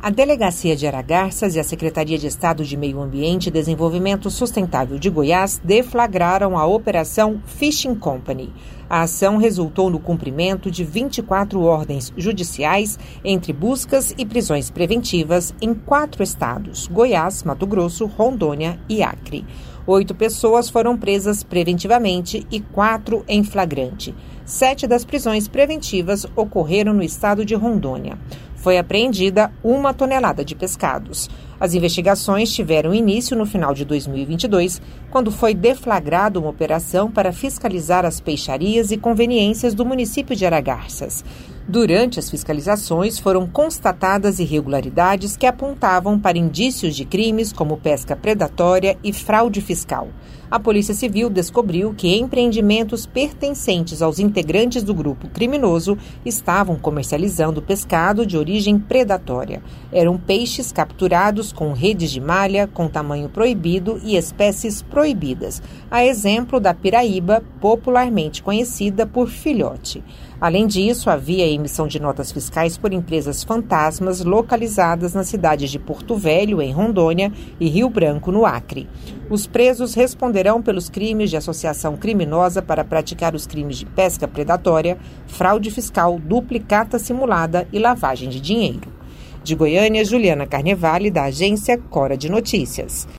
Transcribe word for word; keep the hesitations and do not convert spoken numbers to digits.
A Delegacia de Aragarças e a Secretaria de Estado de Meio Ambiente e Desenvolvimento Sustentável de Goiás deflagraram a Operação Fishing Company. A ação resultou no cumprimento de vinte e quatro ordens judiciais entre buscas e prisões preventivas em quatro estados: Goiás, Mato Grosso, Rondônia e Acre. Oito pessoas foram presas preventivamente e quatro em flagrante. Sete das prisões preventivas ocorreram no estado de Rondônia. Foi apreendida uma tonelada de pescados. As investigações tiveram início no final de dois mil e vinte e dois, quando foi deflagrada uma operação para fiscalizar as peixarias e conveniências do município de Aragarças. Durante as fiscalizações, foram constatadas irregularidades que apontavam para indícios de crimes como pesca predatória e fraude fiscal. A Polícia Civil descobriu que empreendimentos pertencentes aos integrantes do grupo criminoso estavam comercializando pescado de origem predatória. Eram peixes capturados com redes de malha, com tamanho proibido e espécies proibidas, a exemplo da piraíba, popularmente conhecida por filhote. Além disso, havia a emissão de notas fiscais por empresas fantasmas localizadas nas cidades de Porto Velho, em Rondônia, e Rio Branco, no Acre. Os presos responderão pelos crimes de associação criminosa para praticar os crimes de pesca predatória, fraude fiscal, duplicata simulada e lavagem de dinheiro. De Goiânia, Juliana Carnevale, da agência Cora de Notícias.